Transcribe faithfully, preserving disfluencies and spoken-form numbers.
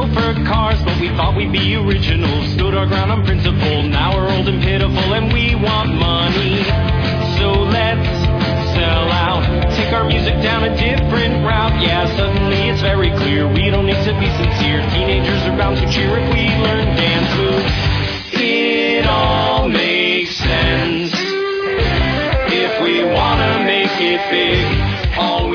for cars, but we thought we'd be original. Stood our ground on principle, now we're old and pitiful, and we want money. So let's sell out, take our music down a different route. Yeah, suddenly it's very clear, we don't need to be sincere. Teenagers are bound to cheer if we learn dance moves. It all makes sense if we wanna make it big. All